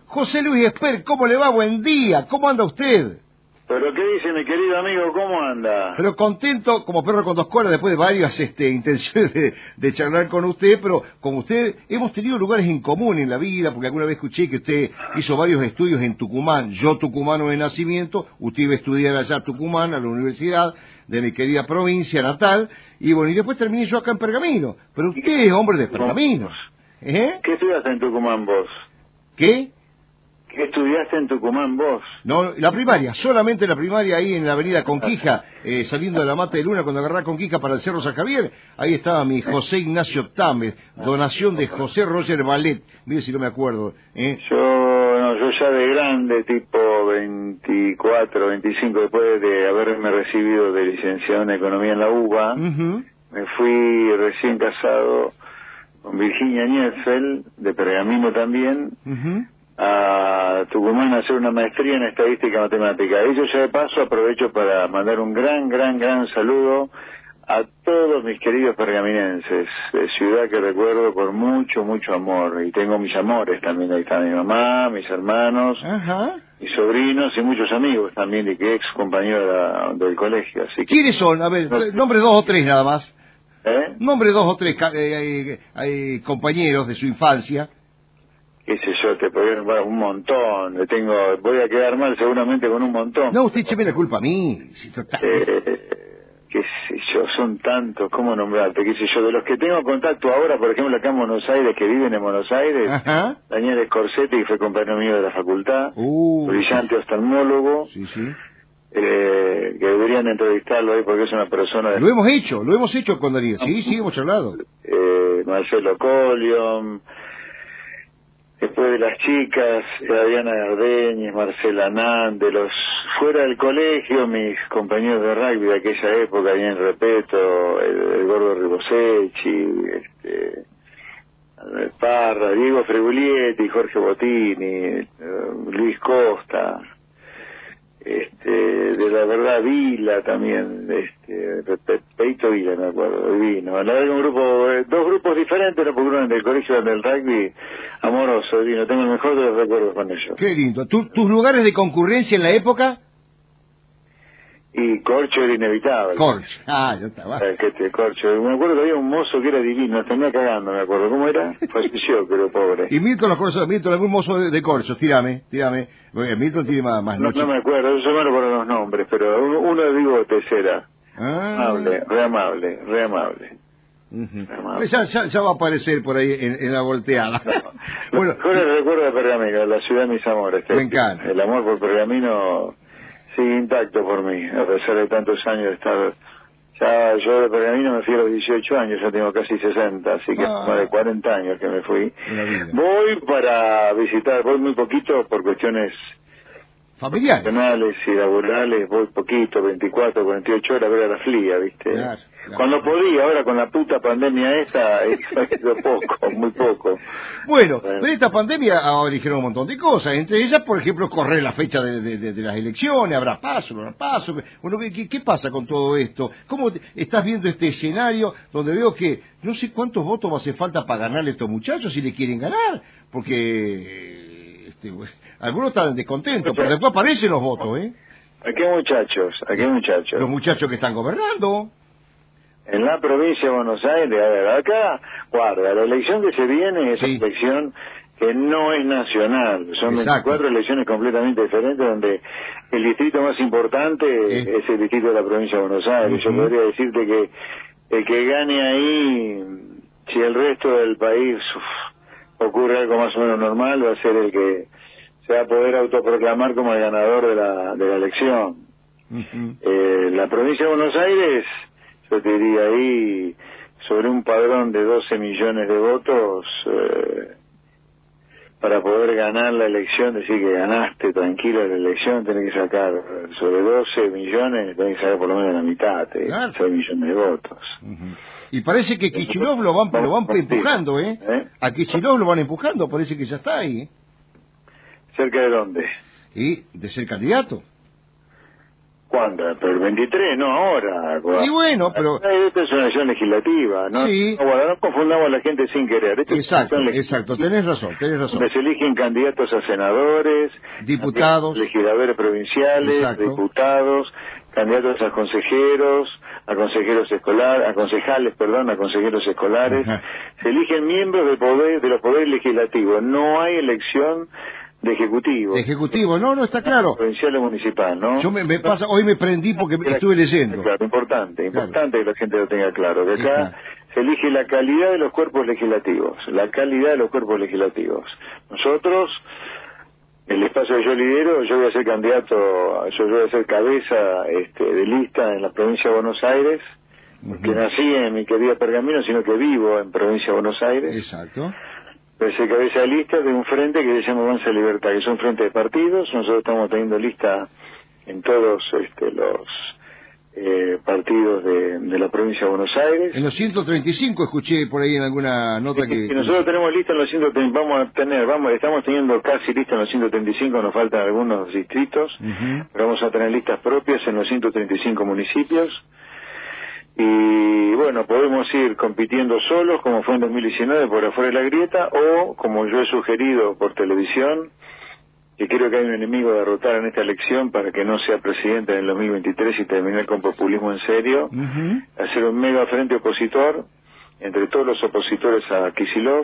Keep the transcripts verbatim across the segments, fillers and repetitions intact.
José Luis Esper, ¿cómo le va? Buen día, ¿cómo anda usted? Pero ¿qué dice mi querido amigo? ¿Cómo anda? Pero contento, como perro con dos colas, después de varias este, intenciones de, de charlar con usted, pero con usted hemos tenido lugares en común en la vida, porque alguna vez escuché que usted hizo varios estudios en Tucumán, yo tucumano de nacimiento, usted iba a estudiar allá a Tucumán, a la universidad de mi querida provincia natal, y bueno, y después terminé yo acá en Pergamino, pero usted es hombre de Pergamino. ¿Eh? ¿Qué estudiaste en Tucumán vos? ¿Qué? ¿Qué estudiaste en Tucumán vos? No, la primaria, solamente la primaria ahí en la avenida Conquija, eh, saliendo de la Mata de Luna, cuando agarraba Conquija para el Cerro San Javier, ahí estaba mi José Ignacio Tames, donación de José Roger Ballet, mire si no me acuerdo. ¿eh? Yo, no, yo ya de grande, tipo veinticuatro, veinticinco, después de haberme recibido de licenciado en Economía en la UBA, uh-huh. me fui recién casado con Virginia Niefel, de Pergamino también, uh-huh. a Tucumán a hacer una maestría en estadística matemática. Y yo ya de paso aprovecho para mandar un gran, gran, gran saludo a todos mis queridos pergaminenses, de ciudad que recuerdo con mucho, mucho amor. Y tengo mis amores también, ahí está mi mamá, mis hermanos, uh-huh. mis sobrinos y muchos amigos también, y que ex compañeros de del colegio. Así que, ¿quiénes son? A ver, no, nombre dos o tres nada más. ¿Eh? Nombre dos o tres eh, eh, compañeros de su infancia. Qué sé yo, te podría nombrar un montón. Le tengo, voy a quedar mal seguramente con un montón. No, usted écheme la culpa a mí. Si total... eh, qué sé yo, son tantos, ¿cómo nombrarte? Qué sé yo, de los que tengo contacto ahora, por ejemplo, acá en Buenos Aires, que viven en Buenos Aires, ajá. Daniel Escorsetti, que fue compañero mío de la facultad, uh, brillante oftalmólogo, sí, sí. Eh, que deberían entrevistarlo ahí porque es una persona... De... Lo hemos hecho, lo hemos hecho con Darío, sí, sí, hemos hablado. Eh, Marcelo Colion... Después de las chicas, Adriana Gardeñez, Marcela Nan, de los fuera del colegio, mis compañeros de rugby de aquella época, bien Repeto, el, el Gordo Ribosechi, este, Albert Parra, Diego Fregulietti, Jorge Bottini, uh, Luis Costa, este, de la verdad Vila también, este, Peito Vila me acuerdo, divino. La verdad un grupo, eh, dos grupos diferentes, no porque uno del colegio del rugby, amoroso, divino, tengo el mejor de los recuerdos con ellos. Qué lindo. ¿Tú, ¿Tus lugares de concurrencia en la época? Y Corcho era inevitable. Corcho, ah, yo estaba. Que te Corcho, me acuerdo que había un mozo que era divino, tenía cagando, me acuerdo, ¿cómo era? Falleció, pero pobre. Y Milton, los Corchos, Milton, algún mozo de, de Corcho, tírame, tírame. Milton tiene más, más no, noche. No me acuerdo, yo me acuerdo los nombres, pero uno, uno de bigotes era. Ah. Amable, re amable, re amable. Uh-huh. Ya, ya, ya va a aparecer por ahí en, en la volteada. No. Bueno, mejor el recuerdo de Pergamino, la ciudad de mis amores. Me encanta. El amor por Pergamino sigue intacto por mí, a pesar de tantos años de estar... Ya yo de Pergamino me fui a los dieciocho años, ya tengo casi sesenta, así que ah. más de cuarenta años que me fui. Voy para visitar, voy muy poquito por cuestiones... familiares. Personales y laborales, voy poquito, veinticuatro, cuarenta y ocho horas a ver a la flia, ¿viste? Claro, claro. Cuando podía, ahora con la puta pandemia esta, he ido poco, muy poco. Bueno, bueno, pero esta pandemia ahora dijeron un montón de cosas, entre ellas, por ejemplo, correr la fecha de, de, de, de las elecciones, habrá paso, no habrá paso. Bueno, ¿qué, ¿qué pasa con todo esto? ¿Cómo te, estás viendo este escenario donde veo que no sé cuántos votos va a hacer falta para ganarle a estos muchachos si le quieren ganar? Porque... Este, algunos están descontentos, pero después aparecen los votos, ¿eh? ¿A qué muchachos? ¿A qué muchachos? Los muchachos que están gobernando. En la provincia de Buenos Aires, a ver, acá, guarda, la elección que se viene es sí. una elección que no es nacional, son veinticuatro elecciones completamente diferentes, donde el distrito más importante ¿Sí? es el distrito de la provincia de Buenos Aires. Uh-huh. Yo podría decirte que el que gane ahí, si el resto del país uf, ocurre algo más o menos normal, va a ser el que se va a poder autoproclamar como el ganador de la, de la elección. Uh-huh. eh, la provincia de Buenos Aires, yo te diría ahí, sobre un padrón de doce millones de votos, eh, para poder ganar la elección, decir que ganaste tranquilo la elección, tenés que sacar sobre doce millones, tenés que sacar por lo menos la mitad, eh, claro. seis millones de votos. Uh-huh. Y parece que Kicillof lo van, lo van empujando, ¿eh? ¿eh? A Kicillof lo van empujando, parece que ya está ahí, ¿eh? ¿Cerca de dónde? Y de ser candidato. ¿Cuándo? Pero el veintitrés, no ahora. Y bueno, pero... Esta es una elección legislativa, ¿no? Sí. No, bueno, no confundamos a la gente sin querer. Esta exacto, exacto, tenés razón, tenés razón. Donde se eligen candidatos a senadores, diputados, legisladores provinciales, exacto, diputados, candidatos a consejeros, a consejeros escolares, a concejales, perdón, a consejeros escolares. Ajá. Se eligen miembros del poder, de los poderes legislativos. No hay elección de ejecutivo. De ejecutivo, no, no, está claro. Provincial o municipal, ¿no? Yo me, me pasa, hoy me prendí porque estuve leyendo. Claro, importante, importante claro. que la gente lo tenga claro, que acá sí, se elige la calidad de los cuerpos legislativos, la calidad de los cuerpos legislativos. Nosotros, el espacio que yo lidero, yo voy a ser candidato, yo voy a ser cabeza este, de lista en la provincia de Buenos Aires, uh-huh. que nací en mi querida Pergamino, sino que vivo en provincia de Buenos Aires. Exacto. Voy a ser cabeza de lista de un frente que se llama Avanza Libertad, que es un frente de partidos. Nosotros estamos teniendo lista en todos este, los eh, partidos de, de la provincia de Buenos Aires. En los ciento treinta y cinco escuché por ahí en alguna nota sí, que... Y nosotros tenemos lista en los ciento treinta, vamos a tener, vamos, estamos teniendo casi lista en los ciento treinta y cinco, nos faltan algunos distritos, uh-huh. pero vamos a tener listas propias en los ciento treinta y cinco municipios. Y bueno, podemos ir compitiendo solos, como fue en dos mil diecinueve, por afuera de la grieta, o, como yo he sugerido por televisión, que creo que hay un enemigo a derrotar en esta elección para que no sea presidente en el dos mil veintitrés y terminar con populismo en serio, uh-huh. hacer un mega frente opositor entre todos los opositores a Kicillof,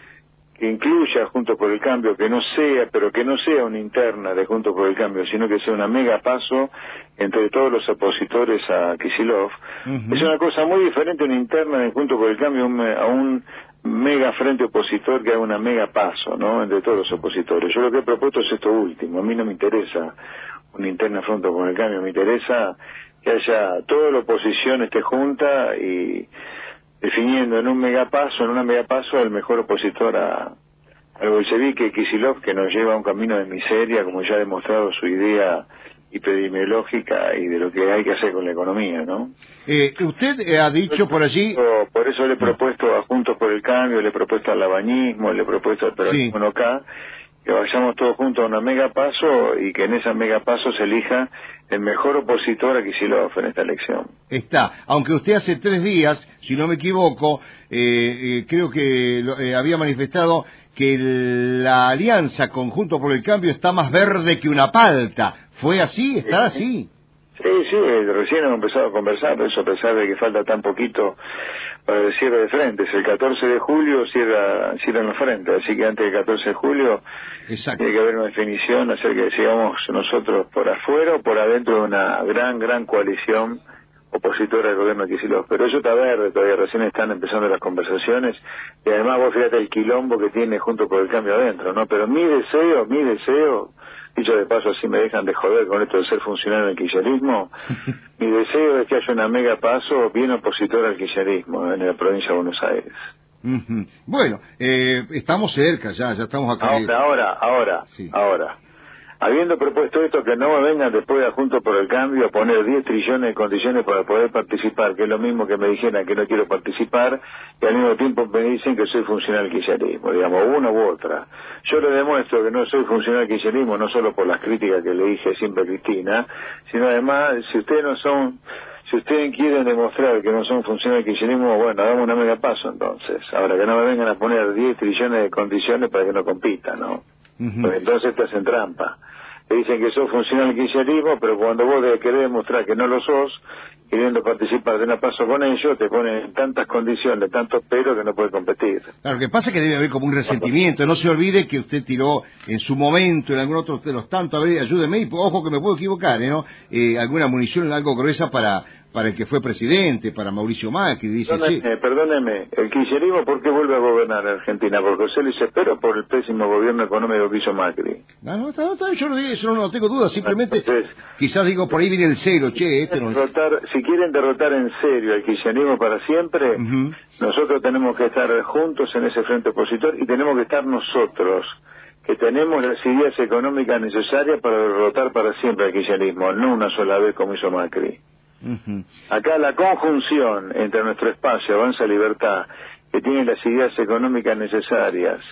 que incluya Juntos por el Cambio, que no sea, pero que no sea una interna de Juntos por el Cambio, sino que sea una mega paso entre todos los opositores a Kicillof. Uh-huh. Es una cosa muy diferente una interna de Juntos por el Cambio a un mega frente opositor que haga una mega paso, ¿no?, entre todos los opositores. Yo lo que he propuesto es esto último. A mí no me interesa una interna Juntos por el Cambio, me interesa que haya toda la oposición esté junta y definiendo en un megapaso, en una megapaso, el mejor opositor a, al bolchevique Kicillof, que nos lleva a un camino de miseria, como ya ha demostrado su idea epidemiológica y de lo que hay que hacer con la economía, ¿no? Eh, usted eh, ha dicho por allí... Por eso le he propuesto a Juntos por el Cambio, le he propuesto al labañismo, le he propuesto al peronismo sí. acá, que vayamos todos juntos a una megapaso y que en esa megapaso se elija el mejor opositor a Kicillof en esta elección. Está, aunque usted hace tres días, si no me equivoco, eh, eh, creo que lo, eh, había manifestado que el, la alianza con Juntos por el Cambio está más verde que una palta. ¿Fue así? ¿Está sí. así? Sí, sí, recién hemos empezado a conversar, eso a pesar de que falta tan poquito para el cierre de frentes. El catorce de julio cierra, cierran los frentes, así que antes del catorce de julio Exacto. tiene que haber una definición acerca de si vamos nosotros por afuera o por adentro de una gran, gran coalición opositora al gobierno de Kicillof. Pero eso está verde, todavía recién están empezando las conversaciones y además vos fíjate el quilombo que tiene Junto por el Cambio adentro, ¿no? Pero mi deseo, mi deseo... dicho de paso, así me dejan de joder con esto de ser funcionario del kirchnerismo. Mi deseo es que haya una mega paso bien opositora al kirchnerismo en la provincia de Buenos Aires. Uh-huh. Bueno, eh, estamos cerca ya, ya estamos acá. Ahora, ahora, ahora, sí. ahora. Habiendo propuesto esto, que no me vengan después a Juntos por el Cambio a poner diez trillones de condiciones para poder participar, que es lo mismo que me dijeran que no quiero participar, y al mismo tiempo me dicen que soy funcional del kirchnerismo, digamos, una u otra. Yo le demuestro que no soy funcional del kirchnerismo, no solo por las críticas que le dije siempre a Cristina, sino además, si ustedes no son... Si ustedes quieren demostrar que no son funcionarios del kirchnerismo, bueno, hagamos una mega paso entonces. Ahora, que no me vengan a poner diez trillones de condiciones para que no compitan, ¿no? Uh-huh. Porque entonces te hacen trampa. Te dicen que sos funcionario del kirchnerismo, pero cuando vos querés demostrar que no lo sos, queriendo participar de una paso con ellos, te ponen tantas condiciones, tantos peros que no puedes competir. Claro, lo que pasa es que debe haber como un resentimiento. No se olvide que usted tiró en su momento, en algún otro de los tantos, a ver, ayúdeme, y ojo que me puedo equivocar, ¿eh, ¿no? Eh, alguna munición algo gruesa para... para el que fue presidente, para Mauricio Macri, dice... Perdóneme, sí. perdóneme, el kirchnerismo, ¿por qué vuelve a gobernar Argentina? ¿Porque José Luis Espero por el pésimo gobierno económico que hizo Macri? No, no, está, está, yo no digo, eso no tengo dudas, simplemente, entonces, quizás digo, por ahí viene el cero, che, este no... Derrotar, si quieren derrotar en serio al kirchnerismo para siempre, uh-huh. nosotros tenemos que estar juntos en ese frente opositor y tenemos que estar nosotros, que tenemos las ideas económicas necesarias para derrotar para siempre al kirchnerismo, no una sola vez como hizo Macri. Uh-huh. Acá la conjunción entre nuestro espacio Avanza Libertad, que tiene las ideas económicas necesarias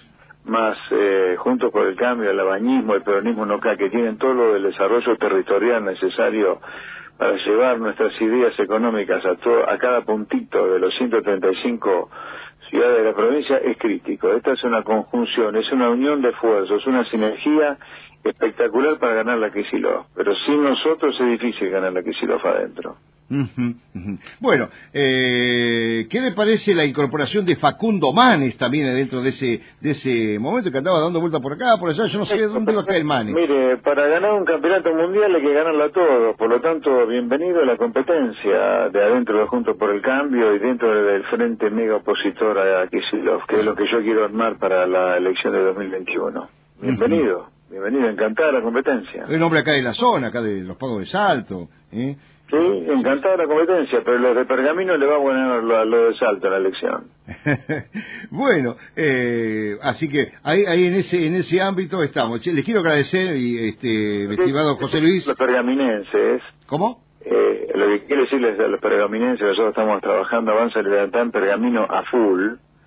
más eh, Juntos por el Cambio, el albañismo, el peronismo no cae, que tienen todo lo del desarrollo territorial necesario para llevar nuestras ideas económicas a, todo, a cada puntito de los ciento treinta y cinco ciudades de la provincia, es crítico. Esta es una conjunción, es una unión de esfuerzos, una sinergia espectacular para ganar la Kicillof, pero sin nosotros es difícil ganar la Kicillof adentro. Uh-huh, uh-huh. Bueno, eh, ¿qué le parece la incorporación de Facundo Manes también dentro de ese de ese momento que andaba dando vuelta por acá, por allá? Yo no sé dónde iba a caer Manes. Mire, para ganar un campeonato mundial hay que ganarlo a todos, por lo tanto, bienvenido a la competencia de adentro de Juntos por el Cambio y dentro del frente mega opositor a Kicillof, que es lo que yo quiero armar para la elección de dos mil veintiuno. Bienvenido. Uh-huh. Bienvenido, encantada la competencia. Es un hombre acá de la zona, acá de los Pagos de Salto, ¿eh? Sí, encantada la competencia, pero los de Pergamino le va a ganar lo, lo de Salto a la elección. Bueno, eh, así que ahí, ahí en ese en ese ámbito estamos. Che, les quiero agradecer, y este, sí, estimado José Luis. Los pergaminenses. ¿Cómo? Eh, lo que quiero decirles a los pergaminenses, nosotros estamos trabajando, Avanza Libertad en Pergamino a full,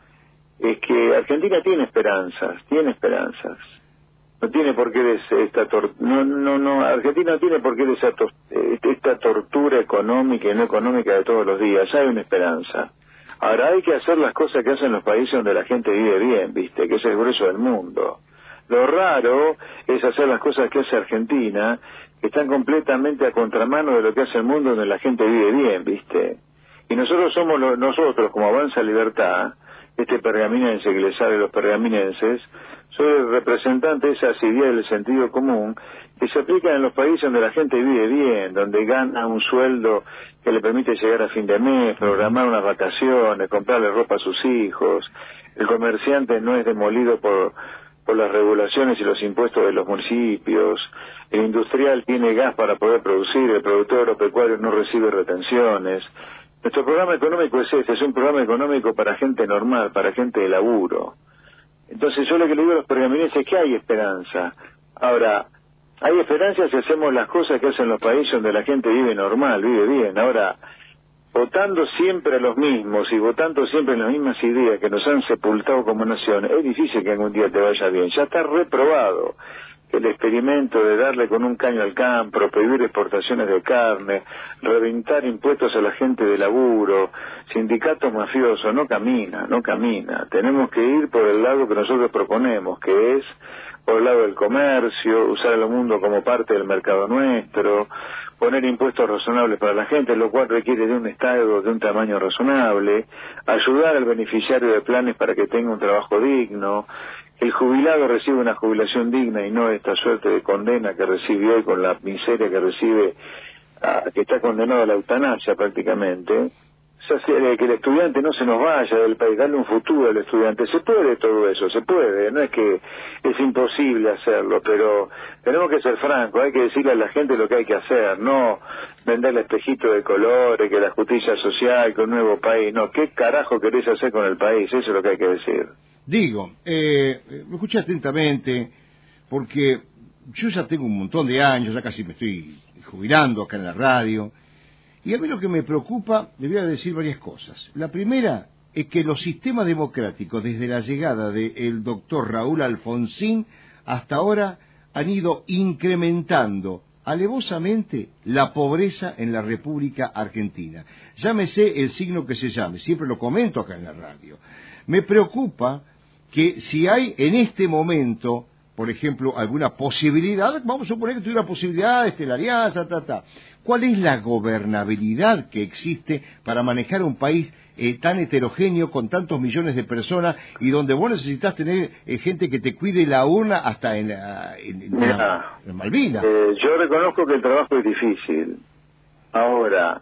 es que Argentina tiene esperanzas, tiene esperanzas. No tiene por qué esta tor no no no Argentina no tiene por qué esa tor esta tortura económica y no económica de todos los días. Hay una esperanza. Ahora hay que hacer las cosas que hacen los países donde la gente vive bien, viste, que es el grueso del mundo. Lo raro es hacer las cosas que hace Argentina, que están completamente a contramano de lo que hace el mundo donde la gente vive bien, viste. Y nosotros somos lo, nosotros como Avanza Libertad, este pergaminense que le sale a los pergaminenses, soy el representante de esas ideas del sentido común que se aplican en los países donde la gente vive bien, donde gana un sueldo que le permite llegar a fin de mes, programar unas vacaciones, comprarle ropa a sus hijos. El comerciante no es demolido por, por las regulaciones y los impuestos de los municipios. El industrial tiene gas para poder producir, el productor agropecuario no recibe retenciones. Nuestro programa económico es este, es un programa económico para gente normal, para gente de laburo. Entonces yo lo que le digo a los pergaminenses es que hay esperanza. Ahora, hay esperanza si hacemos las cosas que hacen los países donde la gente vive normal, vive bien. Ahora, votando siempre a los mismos y votando siempre en las mismas ideas que nos han sepultado como nación, es difícil que algún día te vaya bien. Ya está reprobado el experimento de darle con un caño al campo, prohibir exportaciones de carne, reventar impuestos a la gente de laburo, sindicatos mafiosos, no camina, no camina. Tenemos que ir por el lado que nosotros proponemos, que es por el lado del comercio, usar el mundo como parte del mercado nuestro, poner impuestos razonables para la gente, lo cual requiere de un Estado de un tamaño razonable, ayudar al beneficiario de planes para que tenga un trabajo digno, el jubilado recibe una jubilación digna y no esta suerte de condena que recibe hoy con la miseria que recibe, a, que está condenado a la eutanasia prácticamente. O sea, que el estudiante no se nos vaya del país, darle un futuro al estudiante. Se puede todo eso, se puede, no es que es imposible hacerlo, pero tenemos que ser francos, hay que decirle a la gente lo que hay que hacer, no venderle espejito de colores, que la justicia social, que un nuevo país, no, ¿qué carajo querés hacer con el país? Eso es lo que hay que decir. Digo, eh, me escuché atentamente, porque yo ya tengo un montón de años, ya casi me estoy jubilando acá en la radio, y a mí lo que me preocupa, le voy a decir varias cosas. La primera es que los sistemas democráticos, desde la llegada del doctor Raúl Alfonsín hasta ahora, han ido incrementando alevosamente la pobreza en la República Argentina. Llámese el signo que se llame, siempre lo comento acá en la radio. Me preocupa que si hay en este momento, por ejemplo, alguna posibilidad, vamos a suponer que tuviera posibilidad, este, la alianza, ta, ta. ¿Cuál es la gobernabilidad que existe para manejar un país eh, tan heterogéneo, con tantos millones de personas, y donde vos necesitas tener eh, gente que te cuide la urna hasta en, la, en, en, Mira, la, en Malvinas? Eh, yo reconozco que el trabajo es difícil. Ahora,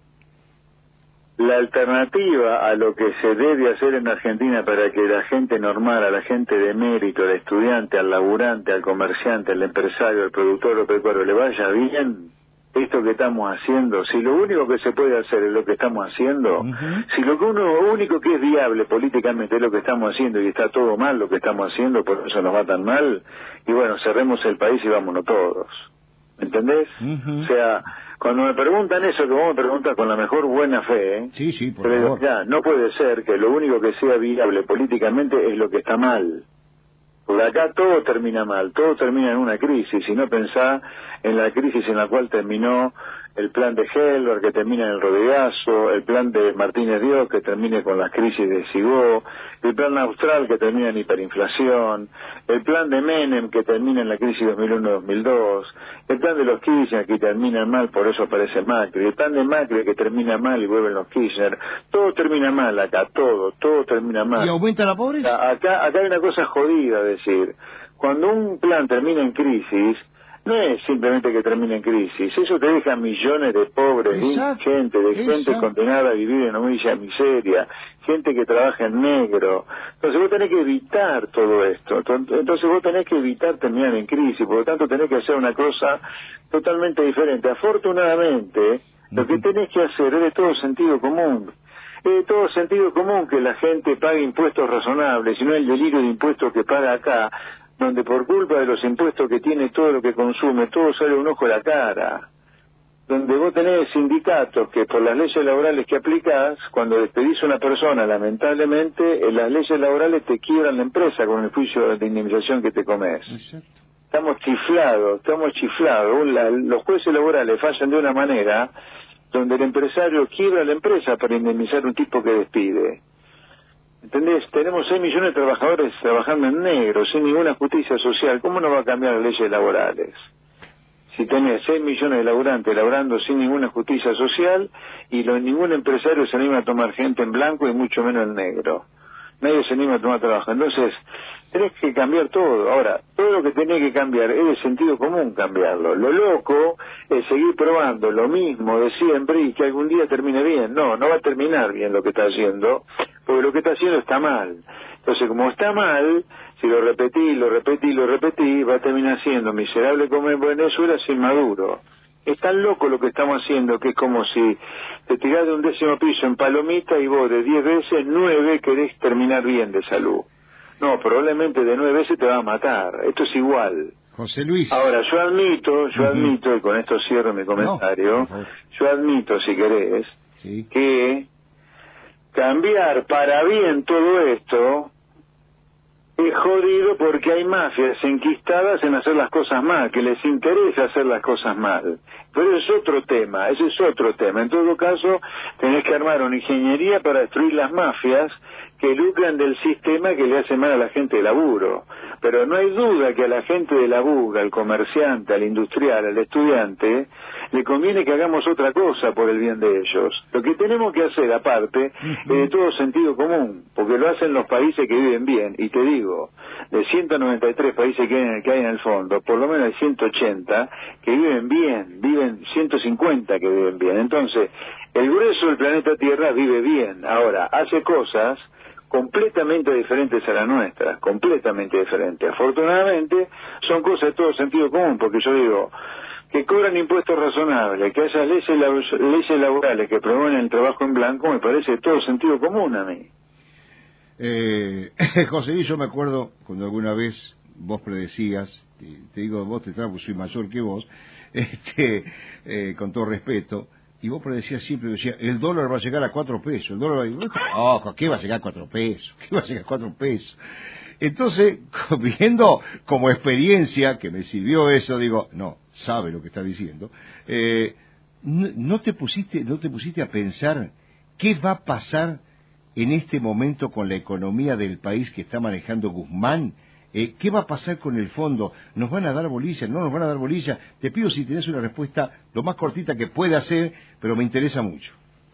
la alternativa a lo que se debe hacer en Argentina para que la gente normal, a la gente de mérito, al estudiante, al laburante, al comerciante, al empresario, al productor agropecuario le vaya bien, esto que estamos haciendo, si lo único que se puede hacer es lo que estamos haciendo, uh-huh. si lo que uno, único que es viable políticamente es lo que estamos haciendo y está todo mal lo que estamos haciendo, por eso nos va tan mal, y bueno, cerremos el país y vámonos todos. ¿Me entendés? Uh-huh. O sea, cuando me preguntan eso, que vos me preguntas con la mejor buena fe, ¿eh? Sí, sí, por pero favor. Ya, no puede ser que lo único que sea viable políticamente es lo que está mal. Porque acá todo termina mal, todo termina en una crisis, y no pensá en la crisis en la cual terminó el plan de Helber, que termina en el Rodegazo, el plan de Martínez Dios, que termine con las crisis de Sigó, el plan Austral, que termina en hiperinflación, el plan de Menem, que termina en la crisis dos mil uno dos mil dos, el plan de los Kirchner, que termina mal, por eso aparece Macri, el plan de Macri, que termina mal y vuelven los Kirchner. Todo termina mal acá, todo, todo termina mal. ¿Y aumenta la pobreza? Acá, acá hay una cosa jodida, decir, cuando un plan termina en crisis, no es simplemente que termine en crisis, eso te deja millones de pobres, exacto, gente, de exacto. gente condenada a vivir en humilla miseria, gente que trabaja en negro. Entonces vos tenés que evitar todo esto, entonces vos tenés que evitar terminar en crisis, por lo tanto tenés que hacer una cosa totalmente diferente. Afortunadamente, lo que tenés que hacer es de todo sentido común. Es de todo sentido común que la gente pague impuestos razonables, y no el delirio de impuestos que paga acá, donde por culpa de los impuestos que tiene todo lo que consume, todo sale un ojo a la cara. Donde vos tenés sindicatos que por las leyes laborales que aplicás, cuando despedís a una persona, lamentablemente, en las leyes laborales te quiebran la empresa con el juicio de indemnización que te comes. Exacto. Estamos chiflados, estamos chiflados. La, los jueces laborales fallan de una manera donde el empresario quiebra la empresa para indemnizar a un tipo que despide. ¿Entendés? Tenemos seis millones de trabajadores trabajando en negro, sin ninguna justicia social. ¿Cómo no va a cambiar las leyes laborales? Si tenés seis millones de laburantes laborando sin ninguna justicia social, y lo, ningún empresario se anima a tomar gente en blanco y mucho menos en negro. Nadie se anima a tomar trabajo. Entonces, tenés que cambiar todo. Ahora, todo lo que tenés que cambiar es de sentido común cambiarlo. Lo loco es seguir probando lo mismo de siempre y que algún día termine bien. No, no va a terminar bien lo que está haciendo, porque lo que está haciendo está mal. Entonces, como está mal, si lo repetí, lo repetí, lo repetí, va a terminar siendo miserable como en Venezuela sin Maduro. Es tan loco lo que estamos haciendo que es como si te tirás de un décimo piso en palomita y vos de diez veces, nueve querés terminar bien de salud. No, probablemente de nueve veces te va a matar. Esto es igual. José Luis. Ahora, yo admito, yo uh-huh. admito, y con esto cierro mi comentario, no. yo admito, si querés, sí. que cambiar para bien todo esto es jodido porque hay mafias enquistadas en hacer las cosas mal, que les interesa hacer las cosas mal. Pero es otro tema, ese es otro tema. En todo caso, tenés que armar una ingeniería para destruir las mafias que lucran del sistema que le hace mal a la gente de laburo. Pero no hay duda que a la gente de laburo, al comerciante, al industrial, al estudiante, le conviene que hagamos otra cosa por el bien de ellos. Lo que tenemos que hacer, aparte, uh-huh. es de todo sentido común, porque lo hacen los países que viven bien. Y te digo, de ciento noventa y tres países que hay, que hay en el fondo, por lo menos hay ciento ochenta que viven bien, viven ciento cincuenta que viven bien. Entonces, el grueso del planeta Tierra vive bien. Ahora, hace cosas completamente diferentes a las nuestras, completamente diferentes. Afortunadamente, son cosas de todo sentido común, porque yo digo, que cobran impuestos razonables, que haya leyes, leyes laborales que promueven el trabajo en blanco, me parece de todo sentido común a mí. Eh, José Luis, yo me acuerdo cuando alguna vez vos predecías, te, te digo vos, te trago, soy mayor que vos, este, eh, con todo respeto, y vos predecías siempre, decía, el dólar va a llegar a cuatro pesos, el dólar va a llegar, oh, ¿qué va a llegar a cuatro pesos? ¿Qué va a llegar a cuatro pesos? Entonces, viendo como experiencia que me sirvió eso, digo, no, sabe lo que está diciendo, eh, no, no te pusiste, no te pusiste a pensar qué va a pasar en este momento con la economía del país que está manejando Guzmán. Eh, ¿Qué va a pasar con el fondo? ¿Nos van a dar bolilla? ¿No nos van a dar bolilla? Te pido si tenés una respuesta lo más cortita que pueda ser, pero me interesa mucho.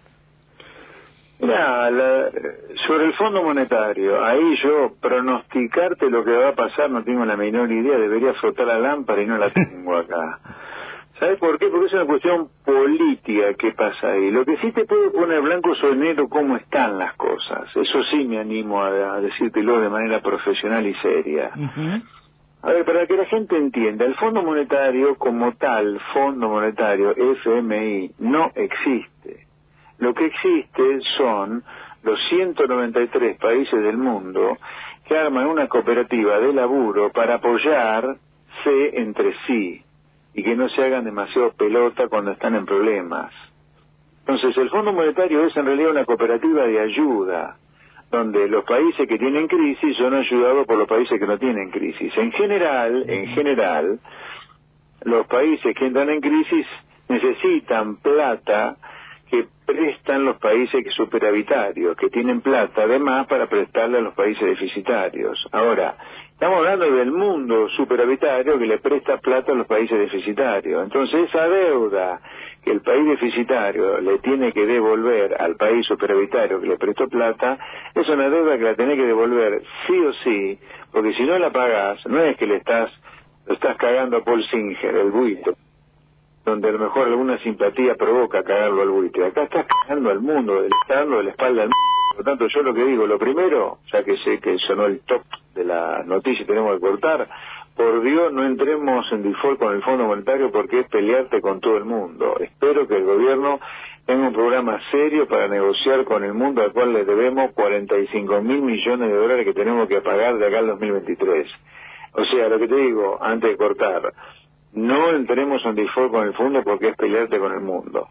Mira, la, sobre el Fondo Monetario, ahí yo pronosticarte lo que va a pasar no tengo la menor idea, debería frotar la lámpara y no la tengo acá. ¿Sabes por qué? Porque es una cuestión política que pasa ahí. Lo que sí te puedo poner blanco sobre negro cómo están las cosas. Eso sí me animo a, a decírtelo de manera profesional y seria. Uh-huh. A ver, para que la gente entienda, el Fondo Monetario como tal, Fondo Monetario, F M I, no existe. Lo que existe son los ciento noventa y tres países del mundo que arman una cooperativa de laburo para apoyarse entre sí y que no se hagan demasiado pelota cuando están en problemas. Entonces, el Fondo Monetario es en realidad una cooperativa de ayuda, donde los países que tienen crisis son ayudados por los países que no tienen crisis. En general, en general, los países que entran en crisis necesitan plata que prestan los países superavitarios, que tienen plata además para prestarle a los países deficitarios. Ahora, estamos hablando del mundo superavitario que le presta plata a los países deficitarios. Entonces esa deuda que el país deficitario le tiene que devolver al país superavitario que le prestó plata, es una deuda que la tiene que devolver sí o sí, porque si no la pagás, no es que le estás, lo estás cagando a Paul Singer, el buito, donde a lo mejor alguna simpatía provoca cagarlo al buitre. Acá estás cagando al mundo, le estás dando de la espalda al mundo. Por lo tanto, yo lo que digo, lo primero, ya que sé que sonó el top de la noticia y tenemos que cortar, por Dios no entremos en default con el Fondo Monetario porque es pelearte con todo el mundo. Espero que el gobierno tenga un programa serio para negociar con el mundo al cual le debemos cuarenta y cinco mil millones de dólares que tenemos que pagar de acá al dos mil veintitrés. O sea, lo que te digo, antes de cortar, no entremos en default con el fondo porque es pelearte con el mundo.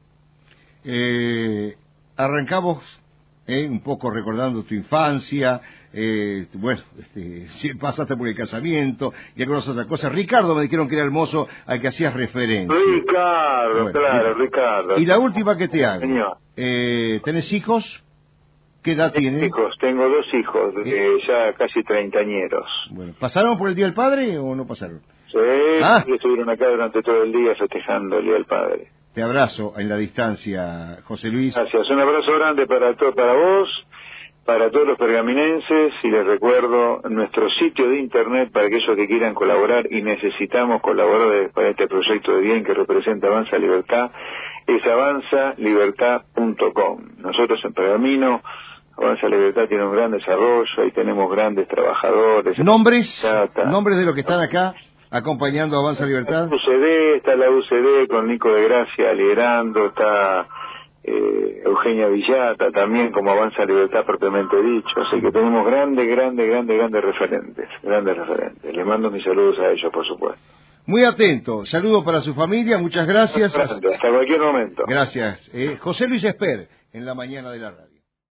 Eh, arrancamos eh, un poco recordando tu infancia, eh, bueno, este, pasaste por el casamiento y algunas otras cosas. Ricardo me dijeron que era el mozo al que hacías referencia. Ricardo, bueno, claro, Ricardo. Y la última que te hago. Señor. Eh, ¿Tenés hijos? ¿Qué edad tienen? Hijos, tengo dos hijos, eh, ya casi treintañeros. Bueno, ¿pasaron por el Día del Padre o no pasaron? Sí, ah. sí, estuvieron acá durante todo el día festejando el Día del Padre. Te abrazo en la distancia, José Luis. Gracias, un abrazo grande para to para vos, para todos los pergaminenses, y les recuerdo nuestro sitio de internet para aquellos que quieran colaborar, y necesitamos colaboradores para este proyecto de bien que representa Avanza Libertad, es avanza libertad punto com. Nosotros en Pergamino, Avanza Libertad tiene un gran desarrollo, ahí tenemos grandes trabajadores. ¿Nombres? ¿Nombres de los que están acá acompañando a Avanza Libertad? La U C D, está la U C D con Nico de Gracia liderando, está eh, Eugenia Villata también como Avanza Libertad propiamente dicho, así que tenemos grandes, grandes, grandes, grandes referentes, grandes referentes. Les mando mis saludos a ellos, por supuesto. Muy atento, saludos para su familia, muchas gracias. Hasta cualquier momento. Gracias. Eh, José Luis Esper, en la mañana de la radio.